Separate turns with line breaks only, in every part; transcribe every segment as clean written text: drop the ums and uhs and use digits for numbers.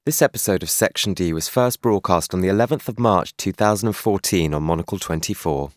This episode of Section D was first broadcast on the 11th of March 2014 on Monocle 24.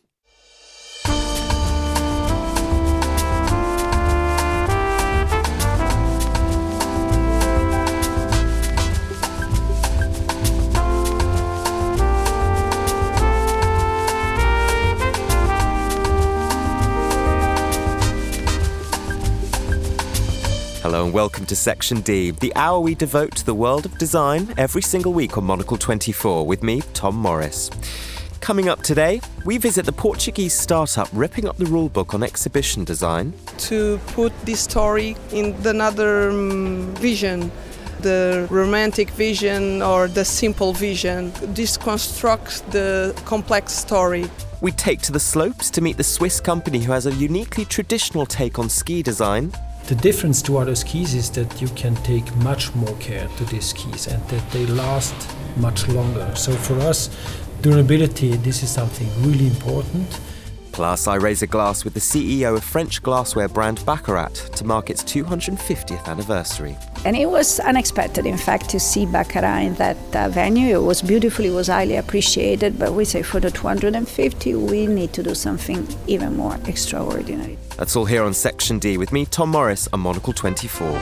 Hello and welcome to Section D, the hour we devote to the world of design every single week on Monocle 24 with me, Tom Morris. Coming up today, we visit the Portuguese startup ripping up the rulebook on exhibition design.
To put this story in another vision, the romantic vision or the simple vision, deconstruct the complex story.
We take to the slopes to meet the Swiss company who has a uniquely traditional take on ski design.
The difference to other skis is that you can take much more care to these skis and that they last much longer. So for us, durability, this is something really important.
Plus, I raise a glass with the CEO of French glassware brand Baccarat to mark its 250th anniversary.
And it was unexpected, in fact, to see Baccarat in that venue. It was beautiful, it was highly appreciated, but we say for the 250, we need to do something even more extraordinary.
That's all here on Section D with me, Tom Morris, on Monocle 24.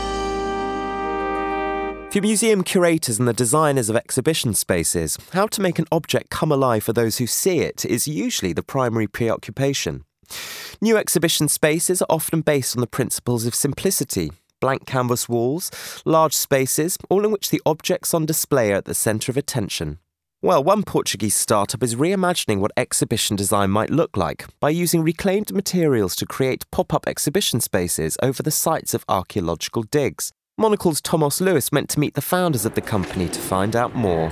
For museum curators and the designers of exhibition spaces, how to make an object come alive for those who see it is usually the primary preoccupation. New exhibition spaces are often based on the principles of simplicity. Blank canvas walls, large spaces, all in which the objects on display are at the centre of attention. Well, one Portuguese startup is reimagining what exhibition design might look like by using reclaimed materials to create pop-up exhibition spaces over the sites of archaeological digs. Monocle's Thomas Lewis went to meet the founders of the company to find out more.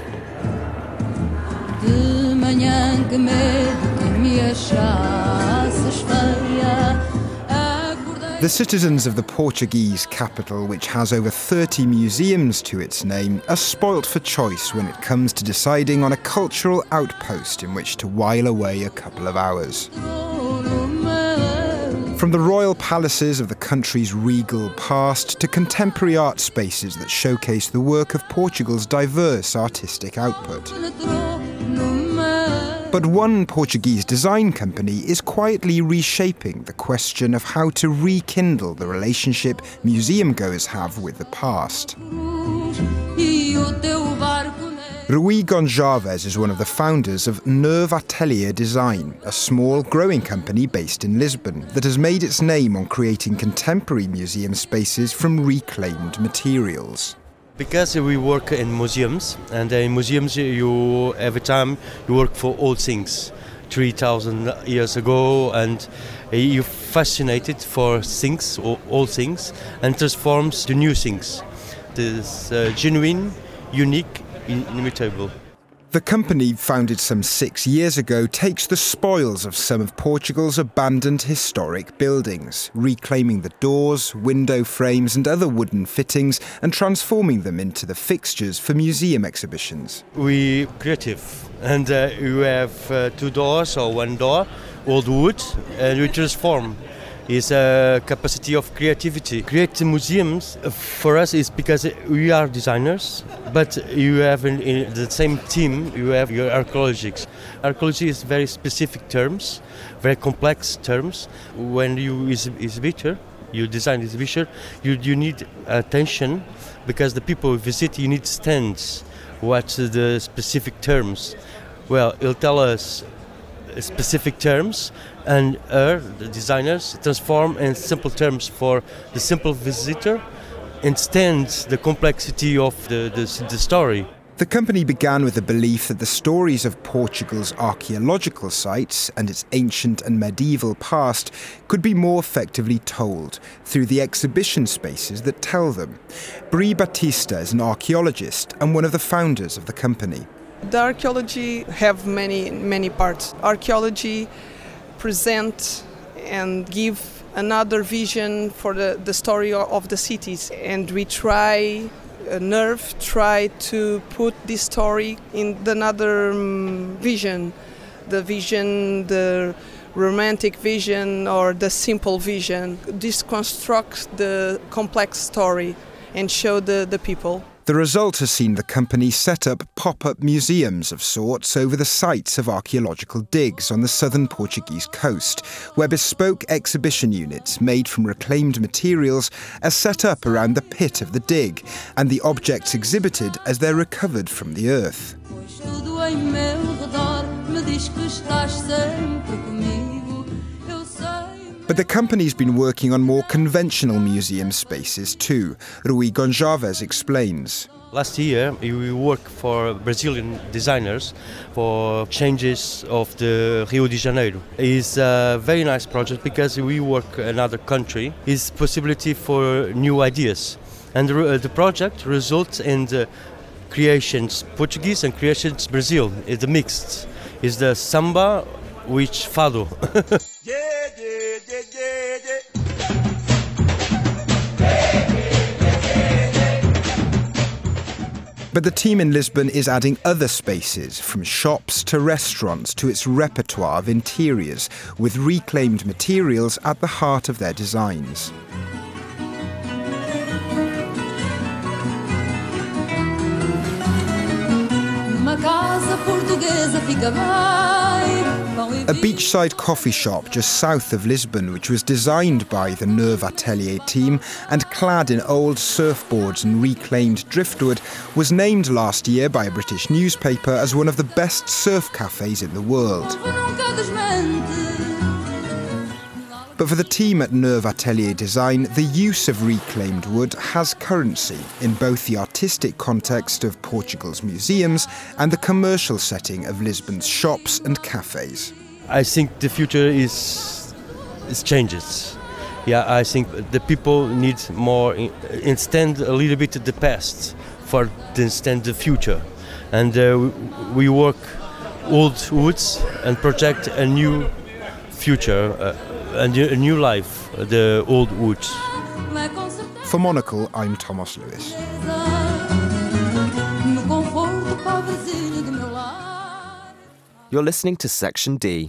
The citizens of the Portuguese capital, which has over 30 museums to its name, are spoilt for choice when it comes to deciding on a cultural outpost in which to while away a couple of hours. From the royal palaces of the country's regal past to contemporary art spaces that showcase the work of Portugal's diverse artistic output. But one Portuguese design company is quietly reshaping the question of how to rekindle the relationship museum-goers have with the past. Rui Gonçalves is one of the founders of Nerve Atelier Design, a small, growing company based in Lisbon that has made its name on creating contemporary museum spaces from reclaimed materials.
Because we work in museums, and in museums every time you work for old things, 3,000 years ago, and you're fascinated for things, or old things, and transforms to new things. This genuine, unique, inimitable.
The company, founded some 6 years ago, takes the spoils of some of Portugal's abandoned historic buildings, reclaiming the doors, window frames and other wooden fittings and transforming them into the fixtures for museum exhibitions.
We're creative, and you have 2 doors or 1 door, old wood, and we transform. It's a capacity of creativity. Creating museums for us is because we are designers, but you have in the same team, you have your archaeologists. Archaeology is very specific terms, very complex terms. When you exhibitor, you design exhibition, you need attention because the people who visit, you need stands. What's the specific terms? Well, it'll tell us specific terms, and the designers transform in simple terms for the simple visitor and stands the complexity of the story.
The company began with the belief that the stories of Portugal's archaeological sites and its ancient and medieval past could be more effectively told through the exhibition spaces that tell them. Bri Batista is an archaeologist and one of the founders of the company.
The archaeology have many parts. Archaeology present and give another vision for the story of the cities, and we try to put this story in another vision, the romantic vision or the simple vision, deconstruct the complex story and show the people.
The result has seen the company set up pop-up museums of sorts over the sites of archaeological digs on the southern Portuguese coast, where bespoke exhibition units made from reclaimed materials are set up around the pit of the dig, and the objects exhibited as they're recovered from the earth. But the company's been working on more conventional museum spaces too, Rui Gonçalves explains.
Last year, we worked for Brazilian designers for changes of the Rio de Janeiro. It's a very nice project because we work in another country. It's possibility for new ideas. And the project results in the creations Portuguese and creations Brazil. It's a mixed. It's the samba with fado.
But the team in Lisbon is adding other spaces, from shops to restaurants, to its repertoire of interiors, with reclaimed materials at the heart of their designs. A beachside coffee shop just south of Lisbon, which was designed by the Neuve Atelier team and clad in old surfboards and reclaimed driftwood, was named last year by a British newspaper as one of the best surf cafes in the world. But for the team at Neuve Atelier Design, the use of reclaimed wood has currency in both the artistic context of Portugal's museums and the commercial setting of Lisbon's shops and cafes.
I think the future is changes. Yeah, I think the people need more instead a little bit of the past for instead the future, and we work old woods and project a new future. A new life, the old woods.
For Monocle, I'm Thomas Lewis.
You're listening to Section D.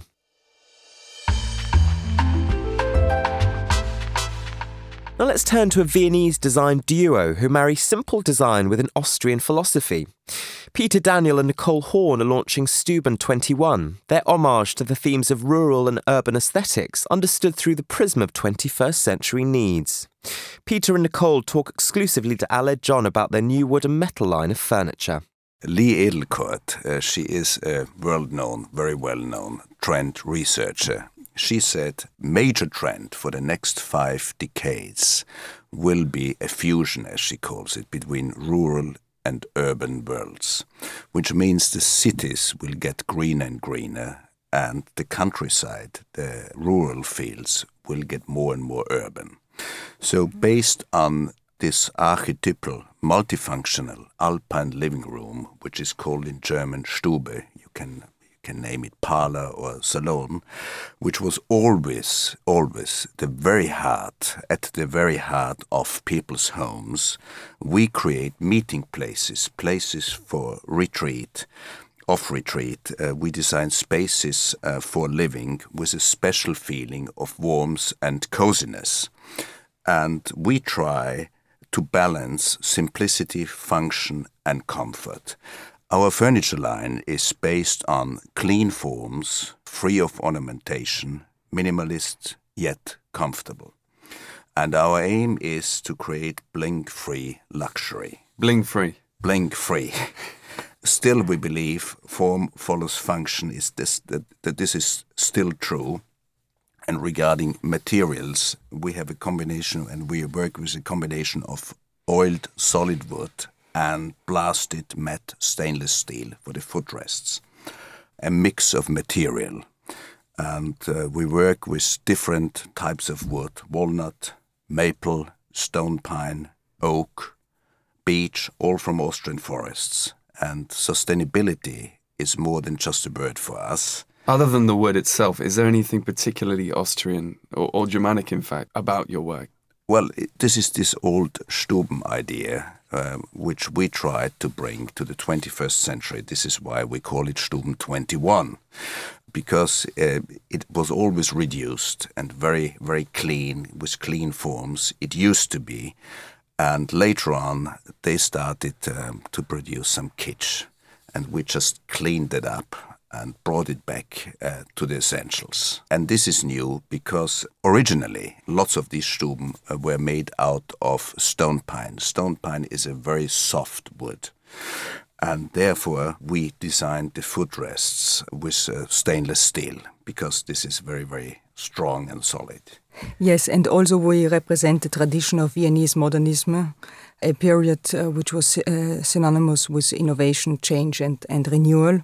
Now let's turn to a Viennese design duo who marry simple design with an Austrian philosophy. Peter Daniel and Nicole Horn are launching Stuben 21, their homage to the themes of rural and urban aesthetics understood through the prism of 21st century needs. Peter and Nicole talk exclusively to Aled John about their new wood and metal line of furniture.
Lee Edelkort, she is a very well-known trend researcher. She said major trend for the next 5 decades will be a fusion, as she calls it, between rural and urban worlds, which means the cities will get greener and greener, and the countryside, the rural fields, will get more and more urban. So based on this archetypal, multifunctional alpine living room, which is called in German Stube, you can name it parlor or salon, which was always at the very heart of people's homes, we create meeting places for retreat. We design spaces for living with a special feeling of warmth and coziness. And we try to balance simplicity, function, and comfort. Our furniture line is based on clean forms, free of ornamentation, minimalist yet comfortable. And our aim is to create bling-free luxury.
Bling-free?
Bling-free. Still, we believe form follows function, that this is still true. And regarding materials, we have a combination, and we work with a combination of oiled solid wood and blasted matte stainless steel for the footrests. A mix of material. And we work with different types of wood: walnut, maple, stone pine, oak, beech, all from Austrian forests. And sustainability is more than just a word for us.
Other than the wood itself, is there anything particularly Austrian or Germanic, in fact, about your work?
Well, this is this old Stuben idea, which we tried to bring to the 21st century. This is why we call it Stuben 21, because it was always reduced and very, very clean, with clean forms. It used to be. And later on, they started to produce some kitsch, and we just cleaned it up and brought it back to the essentials. And this is new because originally lots of these Stuben were made out of stone pine. Stone pine is a very soft wood. And therefore we designed the footrests with stainless steel because this is very, very strong and solid.
Yes, and also we represent the tradition of Viennese modernism, a period which was synonymous with innovation, change and renewal.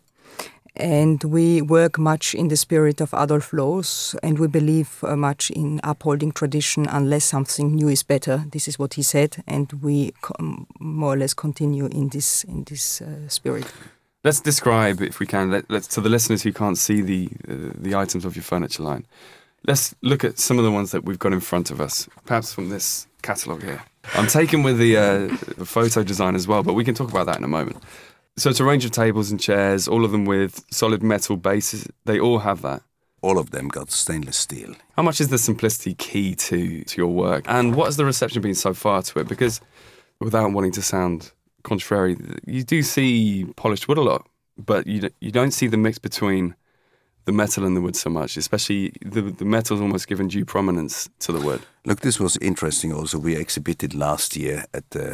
And we work much in the spirit of Adolf Loos, and we believe much in upholding tradition unless something new is better. This is what he said, and we more or less continue in this spirit.
Let's describe, if we can, let's to the listeners who can't see the items of your furniture line. Let's look at some of the ones that we've got in front of us, perhaps from this catalogue here. I'm taken with the photo design as well, but we can talk about that in a moment. So it's a range of tables and chairs, all of them with solid metal bases. They all have that.
All of them got stainless steel.
How much is the simplicity key to your work? And what has the reception been so far to it? Because without wanting to sound contrary, you do see polished wood a lot, but you don't see the mix between the metal and the wood so much, especially the metal's almost given due prominence to the wood.
Look, this was interesting also. We exhibited last year at the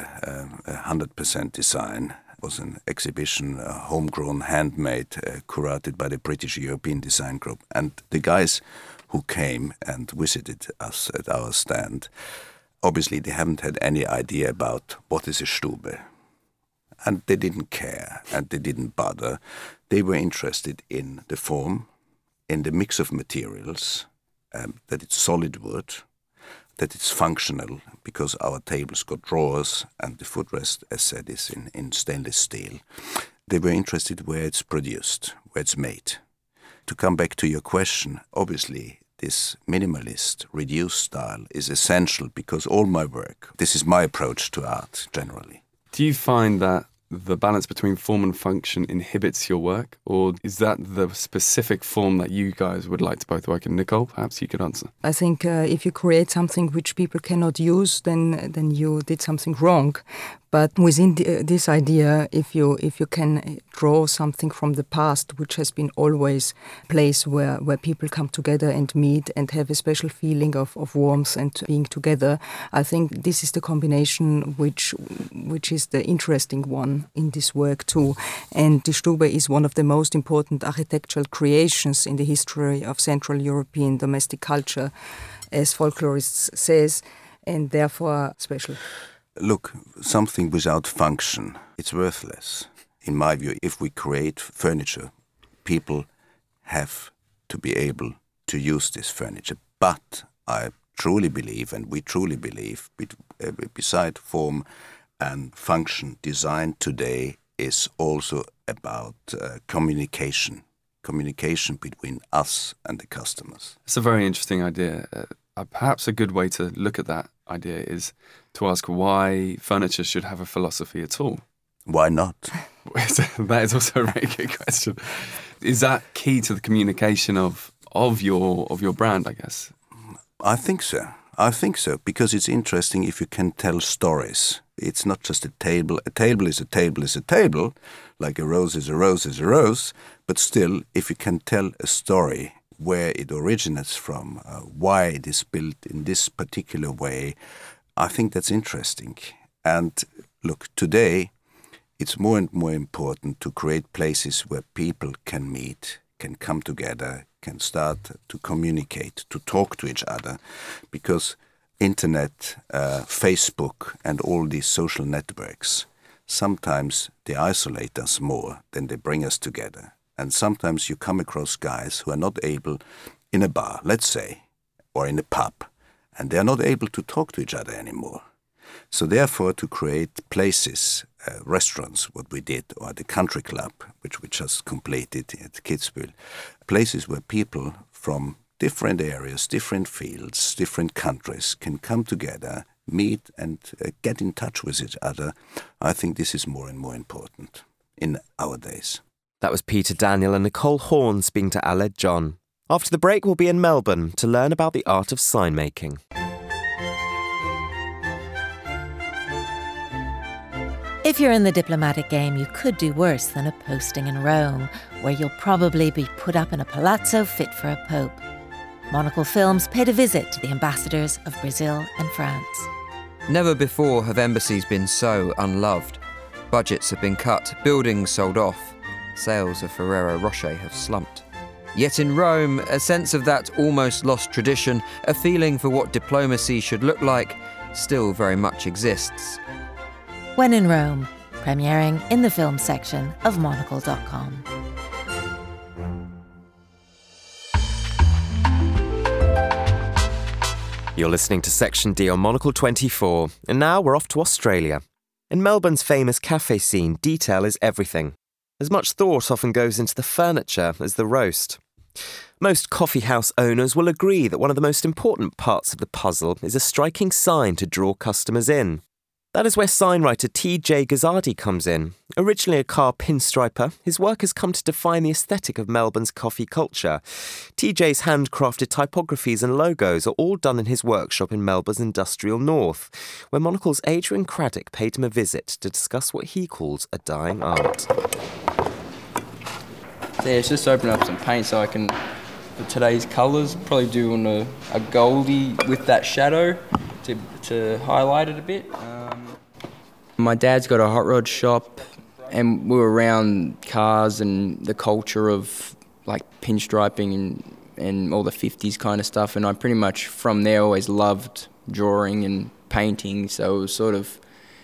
100% Design. It was an exhibition, homegrown, handmade, curated by the British European Design Group. And the guys who came and visited us at our stand, obviously they haven't had any idea about what is a Stube. And they didn't care, and they didn't bother. They were interested in the form, in the mix of materials, that it's solid wood, that it's functional, because our tables got drawers and the footrest, as said, is in stainless steel. They were interested where it's produced, where it's made. To come back to your question, obviously this minimalist, reduced style is essential because all my work, this is my approach to art generally.
Do you find that the balance between form and function inhibits your work, or is that the specific form that you guys would like to both work in? Nicole, perhaps you could answer.
I think if you create something which people cannot use, then you did something wrong. But within this idea, if you can draw something from the past, which has been always a place where people come together and meet and have a special feeling of warmth and being together, I think this is the combination which is the interesting one in this work too. And the Stube is one of the most important architectural creations in the history of Central European domestic culture, as folklorists says, and therefore special.
Look, something without function, it's worthless. In my view, if we create furniture, people have to be able to use this furniture. But I truly believe, and we truly believe, beside form and function, design today is also about communication between us and the customers.
It's a very interesting idea. Perhaps a good way to look at that idea is to ask why furniture should have a philosophy at all.
Why not?
That is also a very good question. Is that key to the communication of your brand, I guess?
I think so, because it's interesting if you can tell stories. It's not just a table. A table is a table is a table, like a rose is a rose is a rose, but still, if you can tell a story where it originates from, why it is built in this particular way, I think that's interesting. And look, today it's more and more important to create places where people can meet, can come together, can start to communicate, to talk to each other, because internet, Facebook and all these social networks, sometimes they isolate us more than they bring us together. And sometimes you come across guys who are not able, in a bar, let's say, or in a pub, and they are not able to talk to each other anymore. So therefore, to create places, restaurants, what we did, or the country club, which we just completed at Kitzbühel, places where people from different areas, different fields, different countries can come together, meet and get in touch with each other, I think this is more and more important in our days.
That was Peter Daniel and Nicole Horn speaking to Aled John. After the break, we'll be in Melbourne to learn about the art of sign making.
If you're in the diplomatic game, you could do worse than a posting in Rome, where you'll probably be put up in a palazzo fit for a pope. Monocle Films paid a visit to the ambassadors of Brazil and France.
Never before have embassies been so unloved. Budgets have been cut, buildings sold off. Sales of Ferrero Rocher have slumped. Yet in Rome, a sense of that almost lost tradition, a feeling for what diplomacy should look like, still very much exists.
When in Rome, premiering in the film section of Monocle.com.
You're listening to Section D on Monocle 24, and now we're off to Australia. In Melbourne's famous cafe scene, detail is everything. As much thought often goes into the furniture as the roast. Most coffee house owners will agree that one of the most important parts of the puzzle is a striking sign to draw customers in. That is where sign writer TJ Gazzardi comes in. Originally a car pinstriper, his work has come to define the aesthetic of Melbourne's coffee culture. TJ's handcrafted typographies and logos are all done in his workshop in Melbourne's industrial north, where Monocle's Adrian Craddock paid him a visit to discuss what he calls a dying art.
Yeah, it's just open up some paint so I can, for today's colours, probably doing a goldie with that shadow to highlight it a bit. My dad's got a hot rod shop, and we were around cars and the culture of like pinstriping and all the 50s kind of stuff, and I pretty much from there always loved drawing and painting, so it was sort of,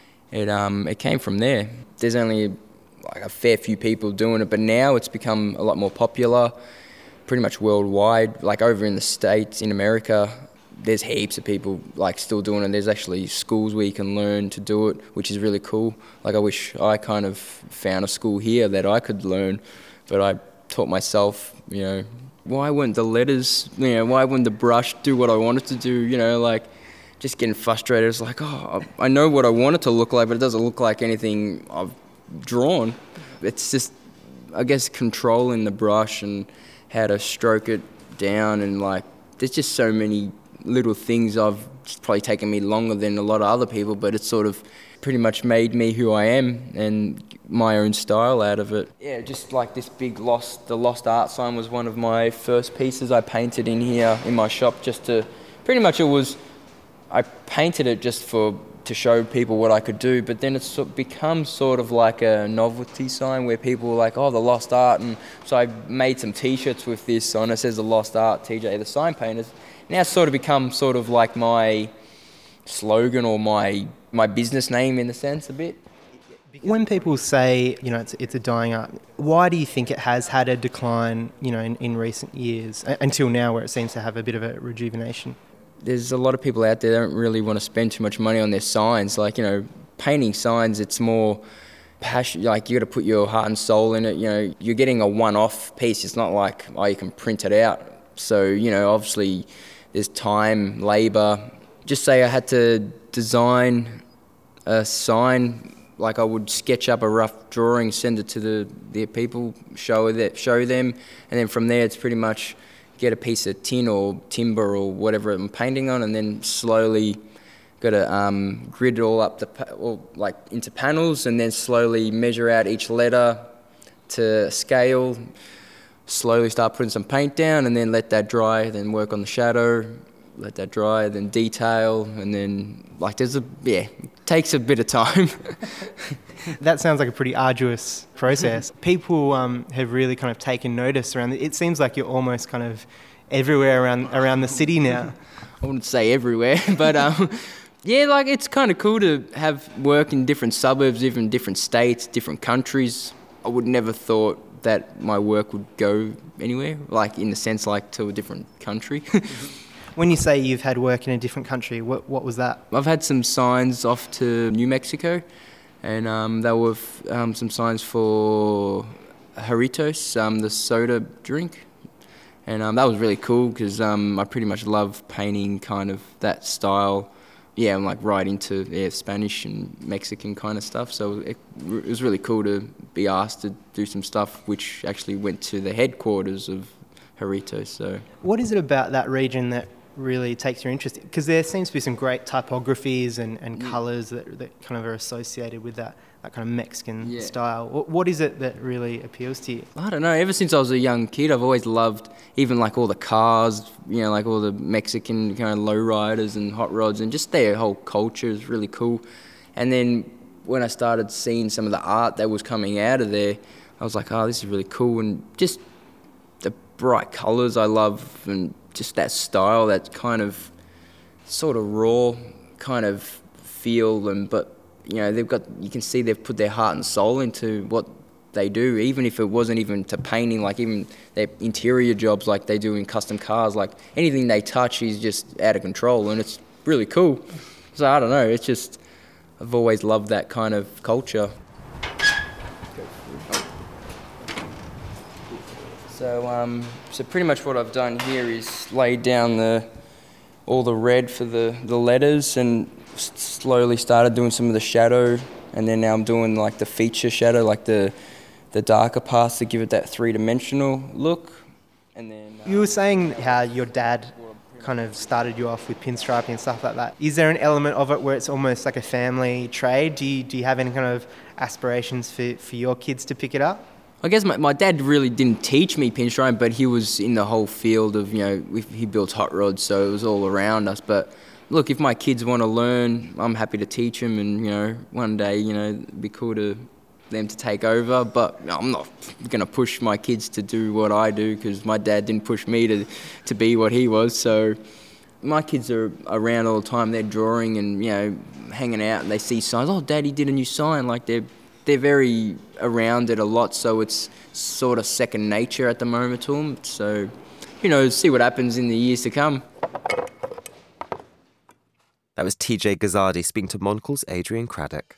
it came from there. There's only like a fair few people doing it, but now it's become a lot more popular, pretty much worldwide. Like over in the States, in America, there's heaps of people like still doing it. There's actually schools where you can learn to do it, which is really cool. Like I wish I kind of found a school here that I could learn, but I taught myself, why wouldn't the letters, why wouldn't the brush do what I wanted to do, like just getting frustrated. It's like, I know what I want it to look like, but it doesn't look like anything I've drawn. It's just, I guess, controlling the brush and how to stroke it down, and like there's just so many little things it's probably taken me longer than a lot of other people, but it's sort of pretty much made me who I am and my own style out of it. Yeah, just like this big the Lost Art sign was one of my first pieces I painted in here in my shop, just to, pretty much I painted it just to show people what I could do, but then it's become sort of like a novelty sign where people were like, the Lost Art, and so I made some t-shirts with this on it. Says the Lost Art, TJ the Sign Painters. Now it's sort of become sort of like my slogan or my business name in a sense a bit.
When people say, it's a dying art, why do you think it has had a decline, in recent years, until now where it seems to have a bit of a rejuvenation?
There's a lot of people out there that don't really want to spend too much money on their signs. Like, painting signs, it's more passion. Like, you got to put your heart and soul in it. You're getting a one-off piece. It's not like, you can print it out. So, obviously there's time, labour. Just say I had to design a sign, like I would sketch up a rough drawing, send it to the people, show them, and then from there it's pretty much get a piece of tin or timber or whatever I'm painting on, and then slowly got to grid it all up into panels, and then slowly measure out each letter to scale, slowly start putting some paint down, and then let that dry, then work on the shadow, let that dry, then detail, and then it takes a bit of time.
That sounds like a pretty arduous process. People have really kind of taken notice around it. It seems like you're almost kind of everywhere around the city now.
I wouldn't say everywhere, but it's kind of cool to have work in different suburbs, even different states, different countries. I would never thought that my work would go anywhere, like in the sense like to a different country.
When you say you've had work in a different country, what was that?
I've had some signs off to New Mexico, and there were some signs for Jarritos, the soda drink. And that was really cool because I pretty much love painting kind of that style. Yeah, I'm like right into Spanish and Mexican kind of stuff. So it was really cool to be asked to do some stuff which actually went to the headquarters of Jarritos. So
what is it about that region that really takes your interest? Because there seems to be some great typographies and colours that kind of are associated with that kind of Mexican style. What is it that really appeals to you?
I don't know. Ever since I was a young kid, I've always loved even like all the cars, like all the Mexican kind of lowriders and hot rods, and just their whole culture is really cool. And then when I started seeing some of the art that was coming out of there, I was like, oh, this is really cool. And just the bright colours I love, and just that style, that kind of sort of raw kind of feel. But you can see they've put their heart and soul into what they do, even if it wasn't even to painting, like even their interior jobs like they do in custom cars, like anything they touch is just out of control, and it's really cool. So I don't know, it's just, I've always loved that kind of culture. So pretty much what I've done here is laid down all the red for the letters, and slowly started doing some of the shadow, and then now I'm doing like the feature shadow, like the darker parts to give it that three-dimensional look. And then
you were saying how your dad kind of started you off with pinstriping and stuff like that. Is there an element of it where it's almost like a family trade? Do you have any kind of aspirations for your kids to pick it up?
I guess my dad really didn't teach me pinstriping, but he was in the whole field of, he built hot rods, so it was all around us. But look, if my kids want to learn, I'm happy to teach them, and, one day, it'd be cool to them to take over. But I'm not going to push my kids to do what I do, because my dad didn't push me to be what he was. So my kids are around all the time. They're drawing and, hanging out, and they see signs. Oh, Daddy did a new sign. Like, they're very around it a lot, so it's sort of second nature at the moment to them. So, see what happens in the years to come.
That was TJ Gazardi speaking to Monocle's Adrian Craddock.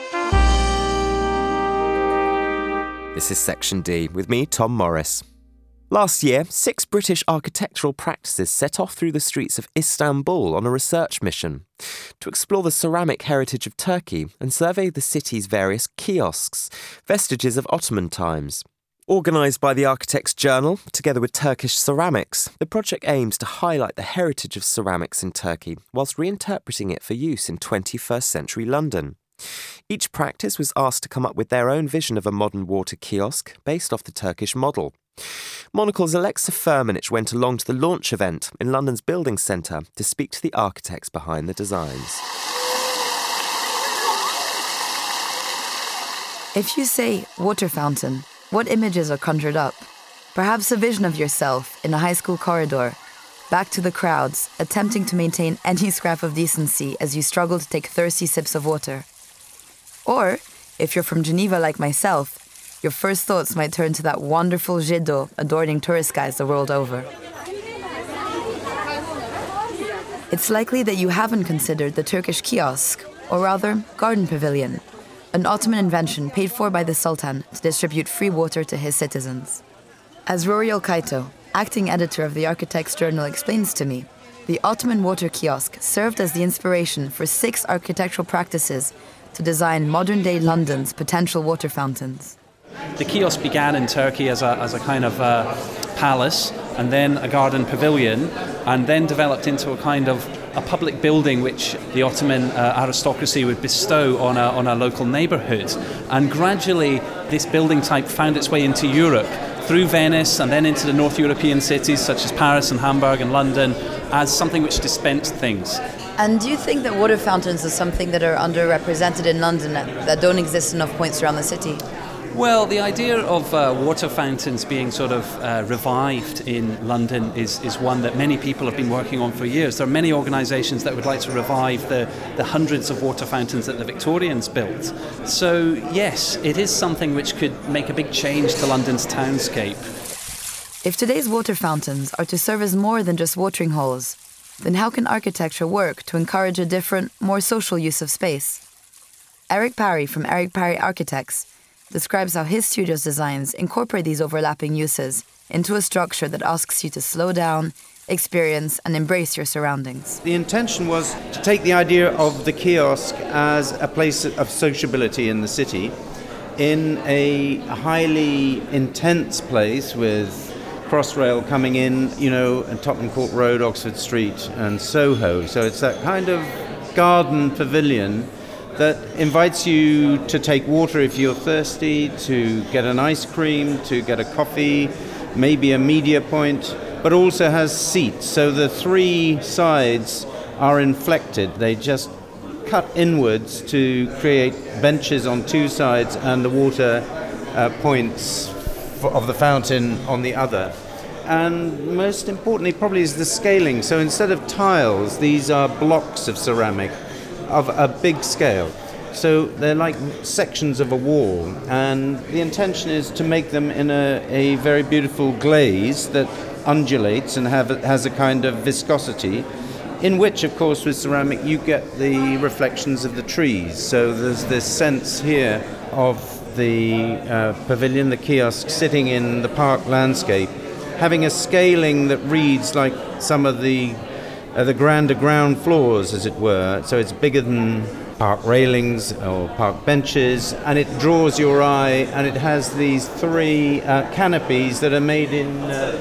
This is Section D, with me, Tom Morris. Last year, 6 British architectural practices set off through the streets of Istanbul on a research mission to explore the ceramic heritage of Turkey and survey the city's various kiosks, vestiges of Ottoman times. Organised by the Architects Journal, together with Turkish Ceramics, the project aims to highlight the heritage of ceramics in Turkey whilst reinterpreting it for use in 21st century London. Each practice was asked to come up with their own vision of a modern water kiosk based off the Turkish model. Monocle's Alexa Firmenich went along to the launch event in London's Building Centre to speak to the architects behind the designs.
If you say water fountain, what images are conjured up? Perhaps a vision of yourself in a high school corridor, back to the crowds, attempting to maintain any scrap of decency as you struggle to take thirsty sips of water. Or, if you're from Geneva like myself, your first thoughts might turn to that wonderful jet d'eau adorning tourist guides the world over. It's likely that you haven't considered the Turkish kiosk, or rather, garden pavilion, an Ottoman invention paid for by the Sultan to distribute free water to his citizens. As Roriel Kaito, acting editor of the Architects Journal, explains to me, the Ottoman water kiosk served as the inspiration for 6 architectural practices to design modern-day London's potential water fountains.
The kiosk began in Turkey as a kind of palace, and then a garden pavilion, and then developed into a kind of a public building which the Ottoman aristocracy would bestow on a local neighbourhood. And gradually this building type found its way into Europe, through Venice and then into the North European cities such as Paris and Hamburg and London, as something which dispensed things.
And do you think that water fountains are something that are underrepresented in London, that don't exist enough points around the city?
Well, the idea of water fountains being sort of revived in London is one that many people have been working on for years. There are many organisations that would like to revive the hundreds of water fountains that the Victorians built. So, yes, it is something which could make a big change to London's townscape.
If today's water fountains are to serve as more than just watering holes, then how can architecture work to encourage a different, more social use of space? Eric Parry from Eric Parry Architects describes how his studio's designs incorporate these overlapping uses into a structure that asks you to slow down, experience, and embrace your surroundings.
The intention was to take the idea of the kiosk as a place of sociability in the city, in a highly intense place with Crossrail coming in, and Tottenham Court Road, Oxford Street, and Soho. So it's that kind of garden pavilion that invites you to take water if you're thirsty, to get an ice cream, to get a coffee, maybe a media point, but also has seats. So the three sides are inflected. They just cut inwards to create benches on two sides and the water points of the fountain on the other. And most importantly probably is the scaling. So instead of tiles, these are blocks of ceramic of a big scale. So they're like sections of a wall, and the intention is to make them in a very beautiful glaze that undulates and has a kind of viscosity, in which, of course, with ceramic you get the reflections of the trees. So there's this sense here of the pavilion, the kiosk, sitting in the park landscape, having a scaling that reads like some of the grander ground floors, as it were. So it's bigger than park railings or park benches, and it draws your eye, and it has these three canopies that are made in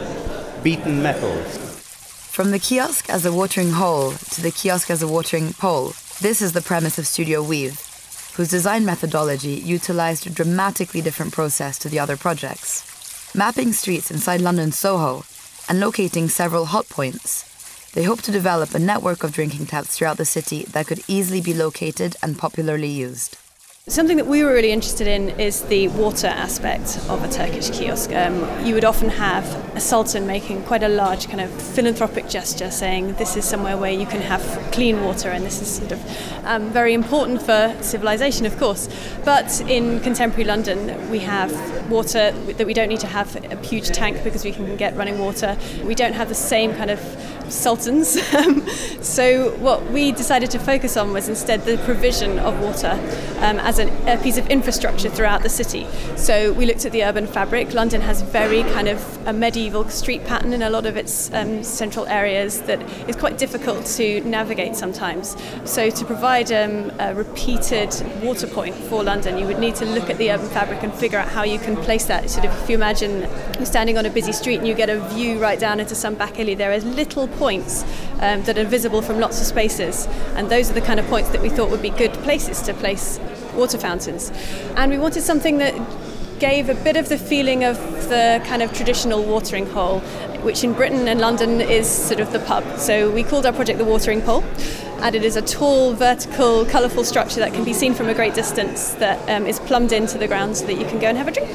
beaten metals.
From the kiosk as a watering hole to the kiosk as a watering pole, this is the premise of Studio Weave, whose design methodology utilized a dramatically different process to the other projects. Mapping streets inside London's Soho and locating several hot points, they hope to develop a network of drinking taps throughout the city that could easily be located and popularly used.
Something that we were really interested in is the water aspect of a Turkish kiosk. You would often have a sultan making quite a large kind of philanthropic gesture saying this is somewhere where you can have clean water, and this is sort of very important for civilization, of course. But in contemporary London, we have water that we don't need to have a huge tank because we can get running water. We don't have the same kind of sultans. So what we decided to focus on was instead the provision of water as a piece of infrastructure throughout the city. So we looked at the urban fabric. London has very kind of a medieval street pattern in a lot of its central areas that is quite difficult to navigate sometimes. So to provide a repeated water point for London, you would need to look at the urban fabric and figure out how you can place that. Sort of, if you imagine you're standing on a busy street and you get a view right down into some back alley, there are little points that are visible from lots of spaces, and those are the kind of points that we thought would be good places to place water fountains. And we wanted something that gave a bit of the feeling of the kind of traditional watering hole, which in Britain and London is sort of the pub. So we called our project the Watering Pole, and it is a tall, vertical, colourful structure that can be seen from a great distance that is plumbed into the ground so that you can go and have a drink.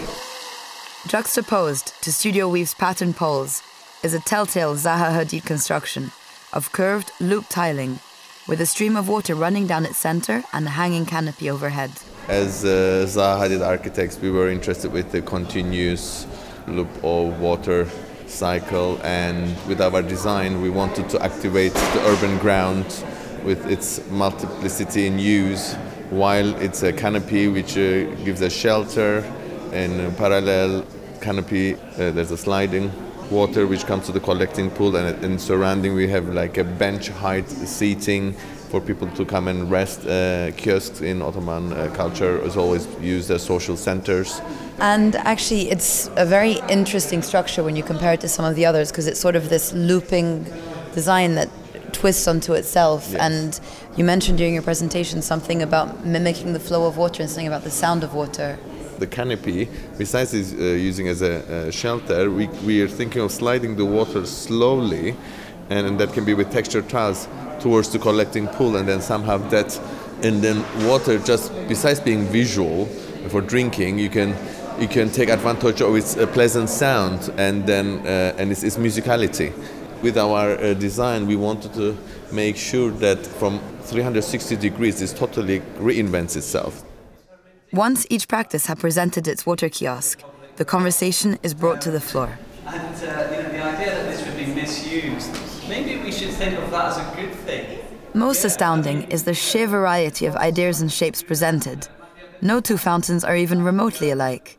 Juxtaposed to Studio Weave's pattern poles is a telltale Zaha Hadid construction of curved loop tiling with a stream of water running down its center and a hanging canopy overhead.
As Zaha Hadid architects, we were interested with the continuous loop of water cycle, and with our design we wanted to activate the urban ground with its multiplicity in use, while it's a canopy which gives a shelter. In parallel canopy there's a sliding water which comes to the collecting pool, and in surrounding we have like a bench height seating for people to come and rest. Kiosks in Ottoman culture is always used as social centers.
And actually it's a very interesting structure when you compare it to some of the others, because it's sort of this looping design that twists onto itself. Yes. And you mentioned during your presentation something about mimicking the flow of water and something about the sound of water.
The canopy, besides using as a shelter, we are thinking of sliding the water slowly, and that can be with textured tiles towards the collecting pool, and then somehow that, and then water, just besides being visual for drinking, you can take advantage of its pleasant sound and then and its musicality. With our design, we wanted to make sure that from 360 degrees this totally reinvents itself.
Once each practice had presented its water kiosk, the conversation is brought to the floor.
And the idea that this would be misused, maybe we should think of that as a good thing.
Most astounding is the sheer variety of ideas and shapes presented. No two fountains are even remotely alike.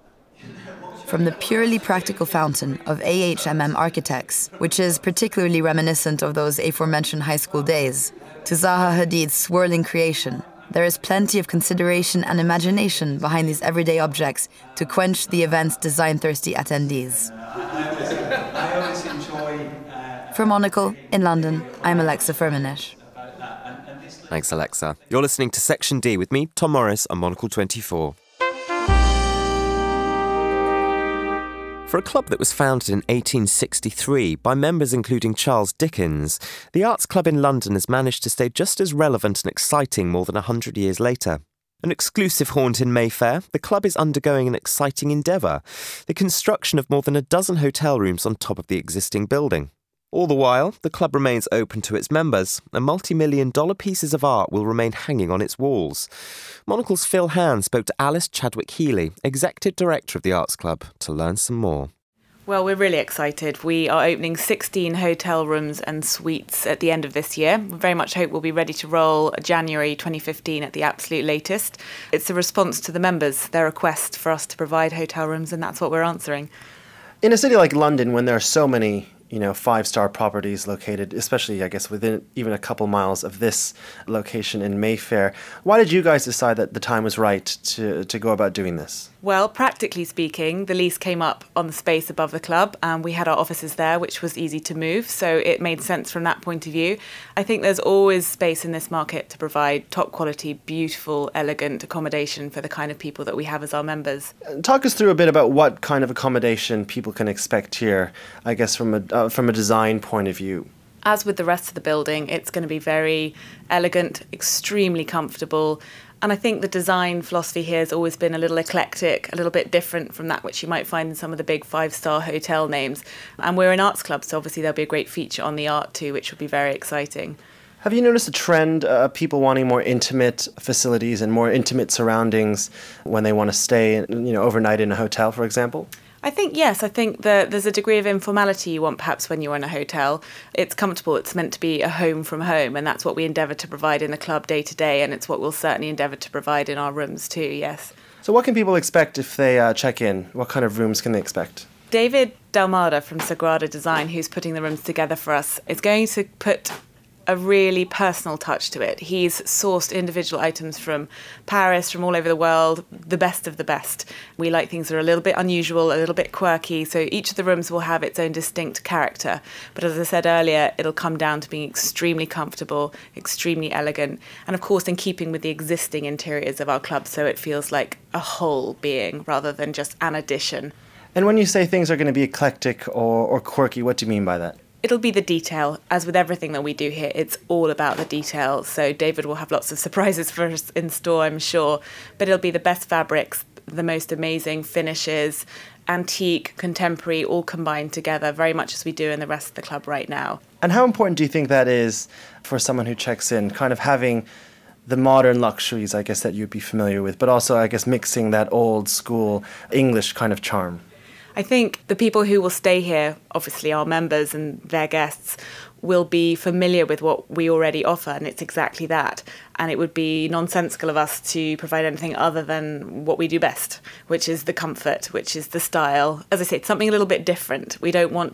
From the purely practical fountain of AHMM Architects, which is particularly reminiscent of those aforementioned high school days, to Zaha Hadid's swirling creation, there is plenty of consideration and imagination behind these everyday objects to quench the event's design-thirsty attendees.
I always enjoy...
For Monocle, in London, I'm Alexa Firmenich.
And this
Thanks, Alexa. You're listening to Section D with me, Tom Morris, on Monocle 24. For a club that was founded in 1863 by members including Charles Dickens, the Arts Club in London has managed to stay just as relevant and exciting more than 100 years later. An exclusive haunt in Mayfair, the club is undergoing an exciting endeavour, the construction of more than a dozen hotel rooms on top of the existing building. All the while, the club remains open to its members, and multi-million-dollar pieces of art will remain hanging on its walls. Monocle's Phil Hann spoke to Alice Chadwick-Healy, Executive Director of the Arts Club, to learn some more.
Well, we're really excited. We are opening 16 hotel rooms and suites at the end of this year. We very much hope we'll be ready to roll January 2015 at the absolute latest. It's a response to the members, their request for us to provide hotel rooms, and that's what we're answering.
In a city like London, when there are so many five-star properties located, especially, I guess, within even a couple miles of this location in Mayfair. Why did you guys decide that the time was right to go about doing this?
Well, practically speaking, the lease came up on the space above the club, and we had our offices there, which was easy to move, so it made sense from that point of view. I think there's always space in this market to provide top-quality, beautiful, elegant accommodation for the kind of people that we have as our members.
Talk us through a bit about what kind of accommodation people can expect here, I guess, from a design point of view.
As with the rest of the building, it's going to be very elegant, extremely comfortable. And I think the design philosophy here has always been a little eclectic, a little bit different from that which you might find in some of the big five-star hotel names. And we're an arts club, so obviously there'll be a great feature on the art too, which will be very exciting.
Have you noticed a trend of people wanting more intimate facilities and more intimate surroundings when they want to stay, overnight in a hotel, for example?
I think, yes. I think that there's a degree of informality you want perhaps when you're in a hotel. It's comfortable. It's meant to be a home from home, and that's what we endeavour to provide in the club day to day, and it's what we'll certainly endeavour to provide in our rooms too, yes.
So what can people expect if they check in? What kind of rooms can they expect?
David Dalmada from Sagrada Design, who's putting the rooms together for us, is going to put a really personal touch to it. He's sourced individual items from Paris, from all over the world, the best of the best. We like things that are a little bit unusual, a little bit quirky, so each of the rooms will have its own distinct character. But as I said earlier, it'll come down to being extremely comfortable, extremely elegant, and of course in keeping with the existing interiors of our club, so it feels like a whole being rather than just an addition.
And when you say things are going to be eclectic or quirky, what do you mean by that?
It'll be the detail. As with everything that we do here, it's all about the detail. So David will have lots of surprises for us in store, I'm sure. But it'll be the best fabrics, the most amazing finishes, antique, contemporary, all combined together, very much as we do in the rest of the club right now.
And how important do you think that is for someone who checks in, kind of having the modern luxuries, I guess, that you'd be familiar with, but also, I guess, mixing that old school English kind of charm?
I think the people who will stay here, obviously our members and their guests, will be familiar with what we already offer, and it's exactly that. And it would be nonsensical of us to provide anything other than what we do best, which is the comfort, which is the style. As I say, it's something a little bit different. We want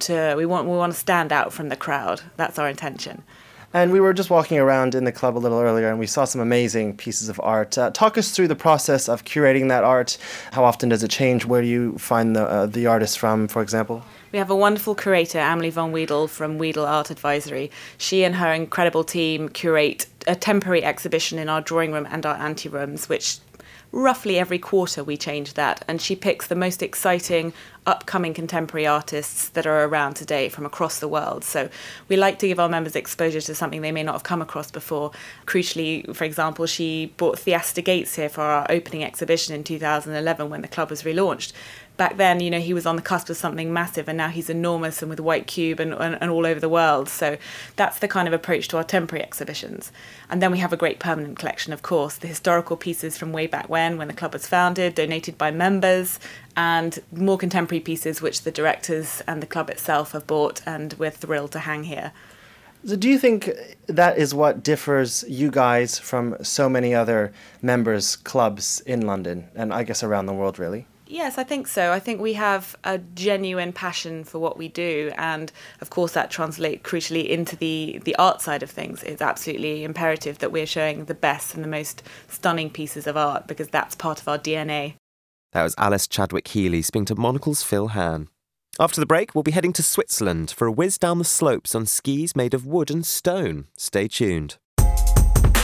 to stand out from the crowd. That's our intention.
And we were just walking around in the club a little earlier and we saw some amazing pieces of art. Talk us through the process of curating that art. How often does it change? Where do you find the artists from, for example?
We have a wonderful curator, Amelie von Wedel from Wedel Art Advisory. She and her incredible team curate a temporary exhibition in our drawing room and our ante-rooms, which roughly every quarter we change that, and she picks the most exciting upcoming contemporary artists that are around today from across the world. So we like to give our members exposure to something they may not have come across before. Crucially, for example, she brought Theaster Gates here for our opening exhibition in 2011 when the club was relaunched. Back then, he was on the cusp of something massive, and now he's enormous and with White Cube and all over the world. So that's the kind of approach to our temporary exhibitions. And then we have a great permanent collection, of course, the historical pieces from way back when the club was founded, donated by members, and more contemporary pieces which the directors and the club itself have bought, and we're thrilled to hang here.
So do you think that is what differs you guys from so many other members' clubs in London, and I guess around the world, really?
Yes, I think so. I think we have a genuine passion for what we do, and of course that translates crucially into the art side of things. It's absolutely imperative that we're showing the best and the most stunning pieces of art, because that's part of our DNA.
That was Alice Chadwick-Healy speaking to Monocle's Phil Hann. After the break, we'll be heading to Switzerland for a whiz down the slopes on skis made of wood and stone. Stay tuned.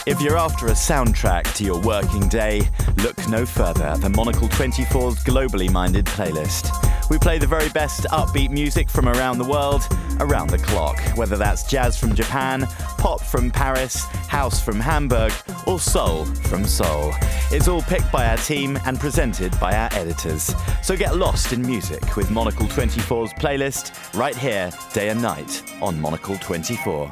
If you're after a soundtrack to your working day, look no further than Monocle 24's globally minded playlist. We play the very best upbeat music from around the world, around the clock, whether that's jazz from Japan, pop from Paris, house from Hamburg, or soul from Seoul. It's all picked by our team and presented by our editors. So get lost in music with Monocle 24's playlist right here, day and night, on Monocle 24.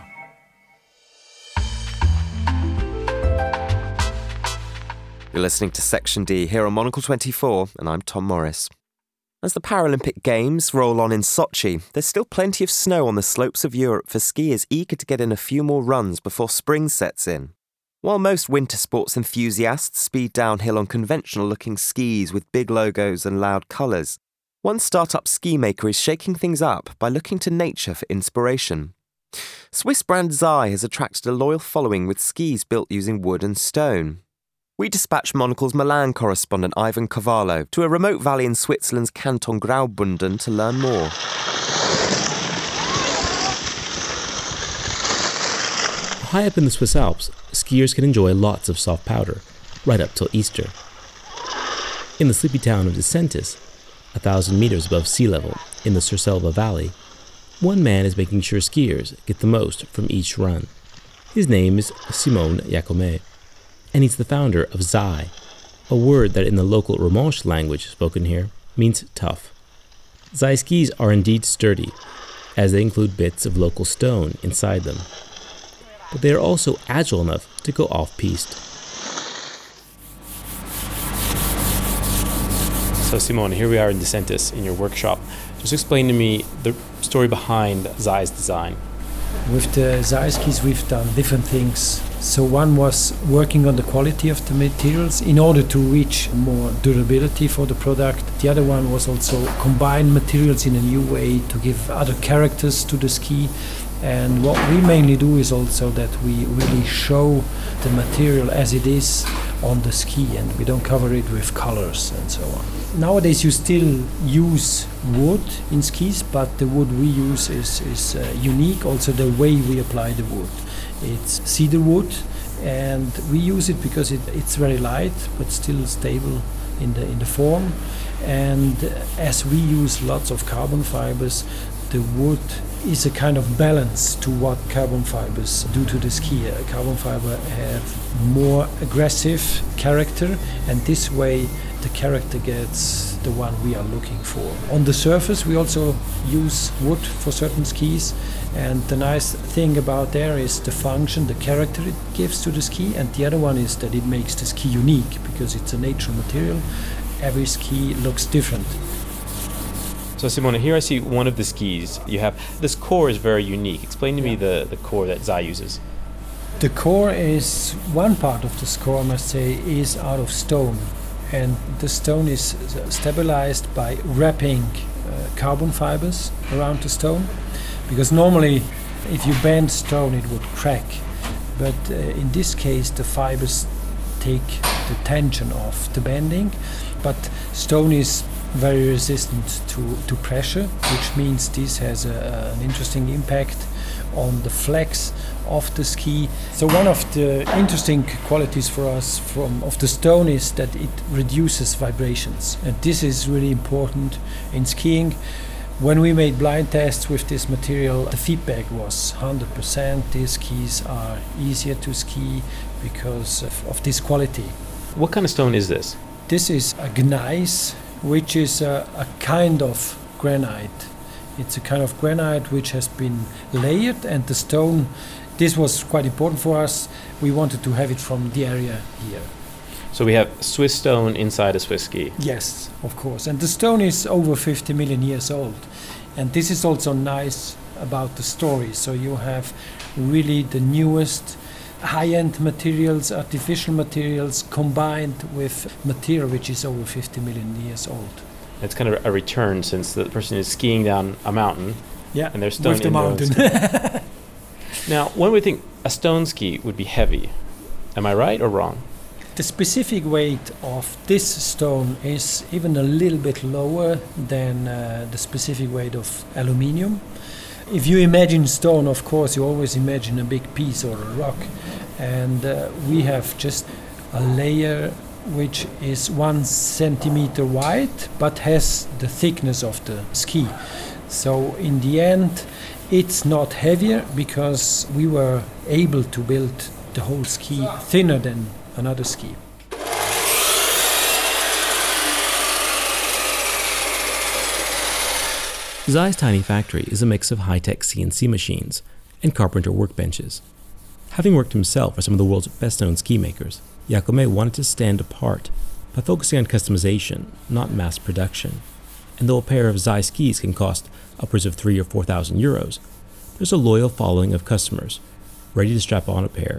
You're listening to Section D here on Monocle 24, and I'm Tom Morris. As the Paralympic Games roll on in Sochi, there's still plenty of snow on the slopes of Europe for skiers eager to get in a few more runs before spring sets in. While most winter sports enthusiasts speed downhill on conventional-looking skis with big logos and loud colours, one startup ski maker is shaking things up by looking to nature for inspiration. Swiss brand Zai has attracted a loyal following with skis built using wood and stone. We dispatched Monocle's Milan correspondent Ivan Cavallo to a remote valley in Switzerland's Canton Graubünden to learn more.
High up in the Swiss Alps, skiers can enjoy lots of soft powder, right up till Easter. In the sleepy town of Disentis, 1,000 meters above sea level, in the Surselva Valley, one man is making sure skiers get the most from each run. His name is Simone Jacome, and he's the founder of Zai, a word that in the local Romanche language spoken here means tough. Zai skis are indeed sturdy, as they include bits of local stone inside them. But they are also agile enough to go off-piste. So Simone, here we are in Disentis, in your workshop. Just explain to me the story behind Zai's design.
With the Zai skis we've done different things. So one was working on the quality of the materials in order to reach more durability for the product. The other one was also combine materials in a new way to give other characters to the ski. And what we mainly do is also that we really show the material as it is on the ski, and we don't cover it with colors and so on. Nowadays you still use wood in skis, but the wood we use is unique. Also the way we apply the wood. It's cedar wood, and we use it because it's very light but still stable in the form. And as we use lots of carbon fibers, the wood is a kind of balance to what carbon fibers do to the ski. Carbon fiber have more aggressive character, and this way the character gets the one we are looking for. On the surface we also use wood for certain skis, and the nice thing about there is the function, the character it gives to the ski, and the other one is that it makes the ski unique because it's a natural material. Every ski looks different.
So Simone, here I see one of the skis. You have this core is very unique. Explain to me the core that Zai uses.
The core is one part of the core, I must say, is out of stone, and the stone is stabilized by wrapping carbon fibers around the stone, because normally if you bend stone it would crack, but in this case the fibers take the tension of the bending, but stone is very resistant to pressure, which means this has an interesting impact on the flex of the ski. So one of the interesting qualities for us of the stone is that it reduces vibrations, and this is really important in skiing. When we made blind tests with this material, the feedback was 100%. These skis are easier to ski because of this quality.
What kind of stone is this?
This is a gneiss, which is a kind of granite. It's a kind of granite which has been layered, and the stone, this was quite important for us. We wanted to have it from the area here.
So we have Swiss stone inside a Swiss ski.
Yes, of course. And the stone is over 50 million years old. And this is also nice about the story. So you have really the newest high-end materials, artificial materials, combined with material which is over 50 million years old.
It's kind of a return, since the person is skiing down a mountain, and they're stone
with the mountain.
Now, one would think a stone ski would be heavy. Am I right or wrong?
The specific weight of this stone is even a little bit lower than the specific weight of aluminium. If you imagine stone, of course, you always imagine a big piece or a rock. And we have just a layer which is 1 centimeter wide, but has the thickness of the ski. So in the end, it's not heavier because we were able to build the whole ski thinner than another ski.
Zeiss tiny factory is a mix of high-tech CNC machines and carpenter workbenches. Having worked himself for some of the world's best-known ski makers, Jacome wanted to stand apart by focusing on customization, not mass production. And though a pair of Zeiss skis can cost upwards of 3,000 or 4,000 euros, there's a loyal following of customers ready to strap on a pair.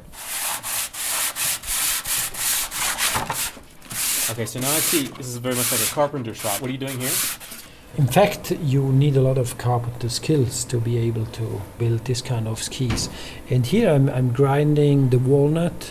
Okay, so now I see this is very much like a carpenter shop. What are you doing here?
In fact, you need a lot of carpenter skills to be able to build this kind of skis. And here I'm grinding the walnut,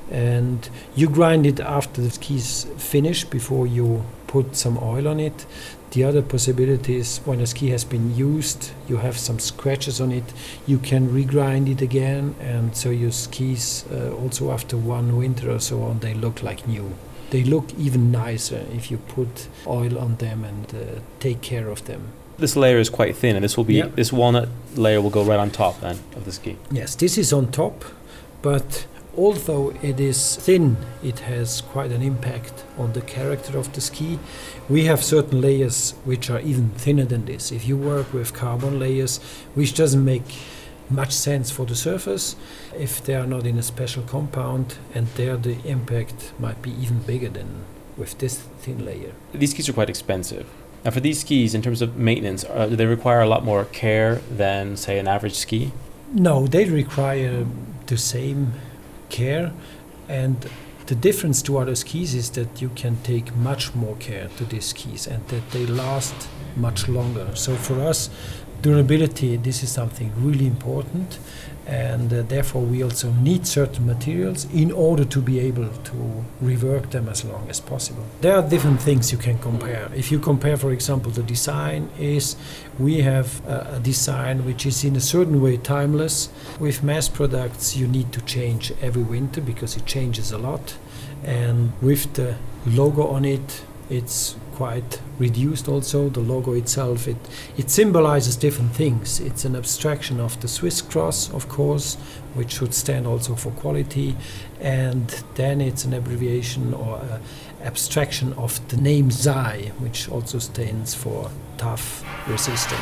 and you grind it after the ski's finished before you put some oil on it. The other possibility is when a ski has been used, you have some scratches on it, you can regrind it again, and so your skis also after one winter or so on, they look like new. They look even nicer if you put oil on them and take care of them.
This layer is quite thin, and this will be this walnut layer will go right on top then of the ski.
Yes, this is on top, but although it is thin, it has quite an impact on the character of the ski. We have certain layers which are even thinner than this. If you work with carbon layers, which doesn't make much sense for the surface if they are not in a special compound, and there the impact might be even bigger than with this thin layer.
These skis are quite expensive. Now for these skis, in terms of maintenance, do they require a lot more care than, say, an average ski?
No, they require the same care, and the difference to other skis is that you can take much more care to these skis and that they last much longer. So for us, durability, this is something really important, and therefore we also need certain materials in order to be able to rework them as long as possible. There are different things you can compare. If you compare, for example, the design is, we have a design which is in a certain way timeless. With mass products you need to change every winter because it changes a lot, and with the logo on it, it's quite reduced also. The logo itself, it symbolizes different things. It's an abstraction of the Swiss cross, of course, which should stand also for quality, and then it's an abbreviation or abstraction of the name Zei, which also stands for tough, resistant.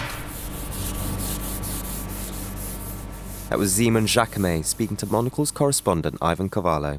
That was Zeeman Jacome speaking to Monocle's correspondent Ivan Cavallo.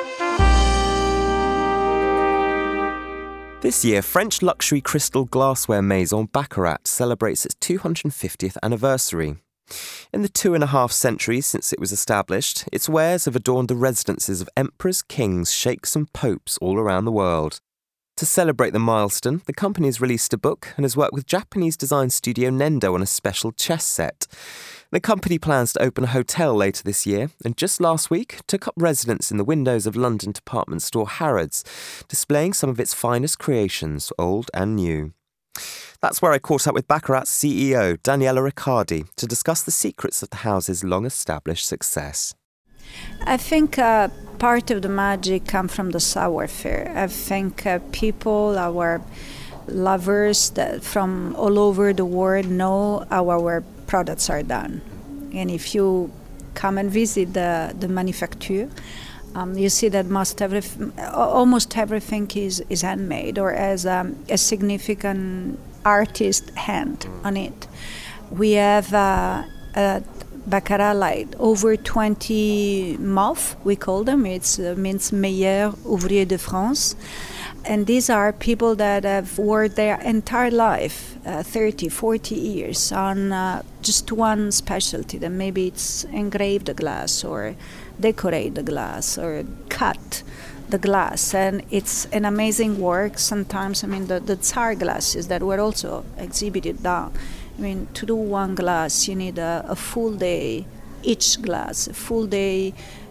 This year, French luxury crystal glassware maison Baccarat celebrates its 250th anniversary. In the 2.5 centuries since it was established, its wares have adorned the residences of emperors, kings, sheikhs and popes all around the world. To celebrate the milestone, the company has released a book and has worked with Japanese design studio Nendo on a special chess set. The company plans to open a hotel later this year, and just last week took up residence in the windows of London department store Harrods, displaying some of its finest creations, old and new. That's where I caught up with Baccarat's CEO, Daniela Riccardi, to discuss the secrets of the house's long-established success.
I think part of the magic comes from the savoir-faire. I think people, our lovers from all over the world know how our products are done. And if you come and visit the manufacture, you see that almost everything is handmade or has a significant artist hand on it. We have Baccarat light, over 20 MOF, we call them. It means Meilleurs Ouvriers de France. And these are people that have worked their entire life, 30, 40 years, on just one specialty. Then maybe it's engrave the glass or decorate the glass or cut the glass. And it's an amazing work. Sometimes, the Tsar glasses that were also exhibited down. To do one glass, you need a full day, each glass, a full day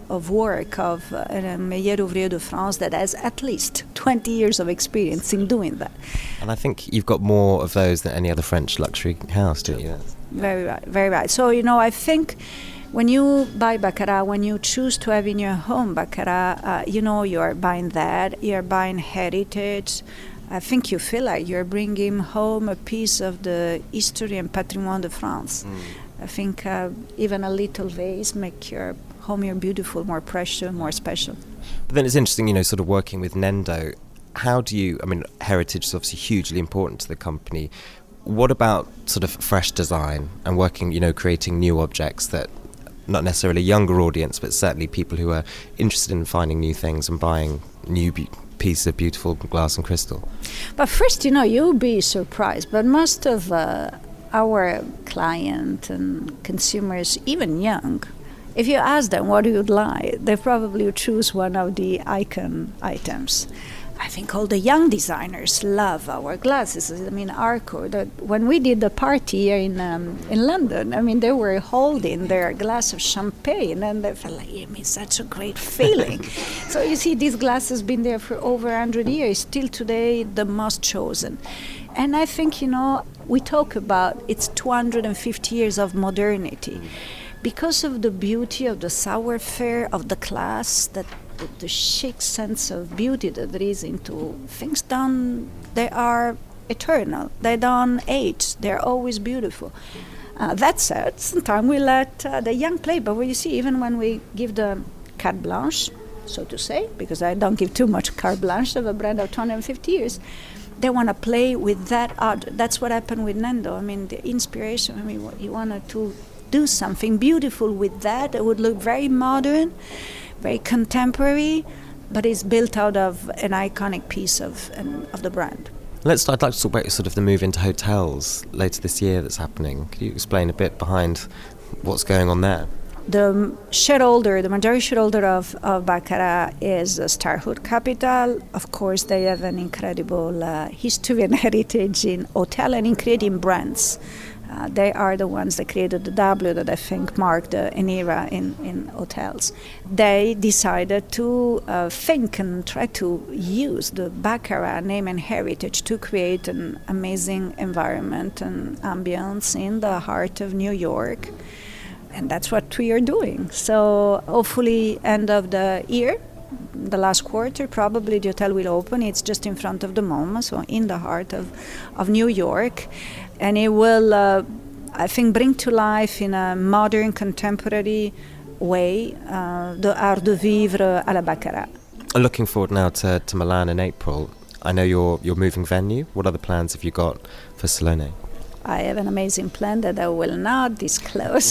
of work of a Meilleur Ouvrier de France that has at least 20 years of experience in doing that.
And I think you've got more of those than any other French luxury house, don't you?
Very right, very right. So, I think when you buy Baccarat, when you choose to have in your home Baccarat, you are buying that, you're buying heritage. I think you feel like you're bringing home a piece of the history and patrimoine de France. I think even a little vase make your home more beautiful, more precious, more special.
But then it's interesting, sort of working with Nendo. How do you, heritage is obviously hugely important to the company. What about sort of fresh design and working, creating new objects that, not necessarily a younger audience, but certainly people who are interested in finding new things and buying new pieces of beautiful glass and crystal?
But first, you'll be surprised, but most of our client and consumers, even young, if you ask them what you'd like, they probably choose one of the icon items. I think all the young designers love our glasses. Arco, when we did the party here in London, they were holding their glass of champagne and they felt like, such a great feeling. So you see, these glasses been there for over 100 years, still today the most chosen. And I think, we talk about it's 250 years of modernity. Because of the beauty of the savoir-faire, of the class, that the chic sense of beauty that there is into things done, they are eternal. They don't age. They're always beautiful. That said, sometimes we let the young play, but you see, even when we give the carte blanche, so to say, because I don't give too much carte blanche of a brand of 250 years, they want to play with that art. That's what happened with Nendo. The inspiration, he wanted to do something beautiful with that. It would look very modern, very contemporary, but it's built out of an iconic piece of the brand.
I'd like to talk about sort of the move into hotels later this year that's happening. Could you explain a bit behind what's going on there?
The majority shareholder of Baccarat is Starwood Capital. Of course, they have an incredible history and heritage in hotel and in creating brands. They are the ones that created the W that I think marked an era in hotels. They decided to think and try to use the Baccarat name and heritage to create an amazing environment and ambience in the heart of New York. And that's what we are doing. So hopefully end of the year, the last quarter, probably the hotel will open. It's just in front of the MoMA, so in the heart of New York. And it will, I think, bring to life in a modern, contemporary way the art de vivre à la Baccarat.
I'm looking forward now to Milan in April. I know you're moving venue. What other plans have you got for Salone?
I have an amazing plan that I will not disclose.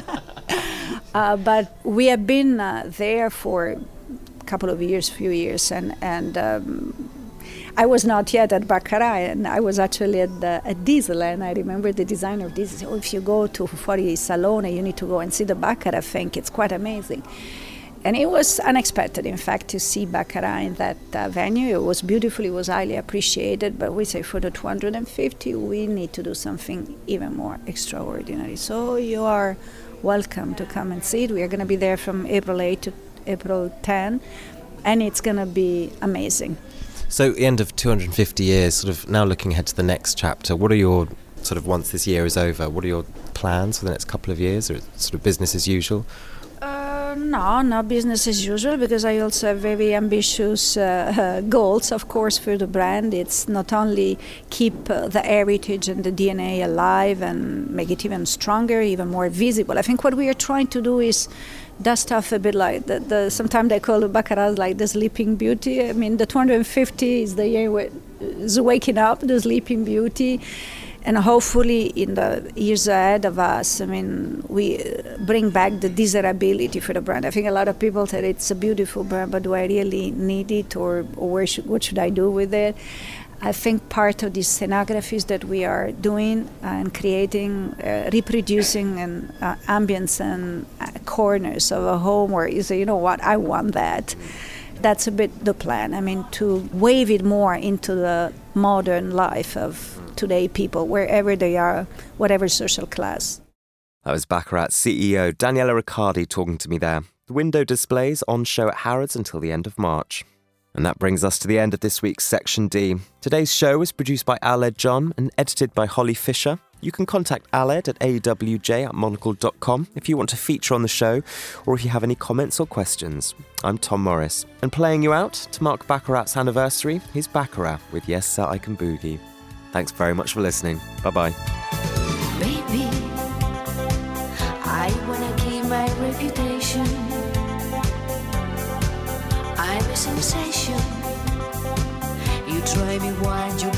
But we have been there for a couple of years, few years, and I was not yet at Baccarat, and I was actually at Diesel, and I remember the designer of Diesel said, if you go to Fuori Salone, you need to go and see the Baccarat thing. It's quite amazing. And it was unexpected, in fact, to see Baccarat in that venue. It was beautiful, it was highly appreciated, but we say for the 250, we need to do something even more extraordinary. So you are welcome to come and see it. We are going to be there from April 8 to April 10, and it's going to be amazing.
So at the end of 250 years, sort of now looking ahead to the next chapter, what are your, sort of once this year is over, what are your plans for the next couple of years, or sort of business as usual?
No, not business as usual, because I also have very ambitious goals, of course, for the brand. It's not only keep the heritage and the DNA alive and make it even stronger, even more visible. I think what we are trying to do is dust off a bit like sometimes they call Baccarat like the Sleeping Beauty. The 250 is the year where it's waking up, the Sleeping Beauty. And hopefully in the years ahead of us, we bring back the desirability for the brand. I think a lot of people say it's a beautiful brand, but do I really need it, or what should I do with it? I think part of the scenographies that we are doing and creating, reproducing an ambience and corners of a home where you say, you know what, I want that. That's a bit the plan. To wave it more into the modern life of today people, wherever they are, whatever social class.
That was Baccarat CEO Daniela Riccardi talking to me there. The window display's on show at Harrods until the end of March. And that brings us to the end of this week's Section D. Today's show was produced by Aled John and edited by Holly Fisher. You can contact Aled at awj@monocle.com if you want to feature on the show or if you have any comments or questions. I'm Tom Morris, and playing you out to mark Baccarat's anniversary, here's Baccarat with Yes Sir I Can Boogie. Thanks very much for listening. Bye-bye.
Baby, I wanna keep my reputation. I'm a sensation. You try me once, you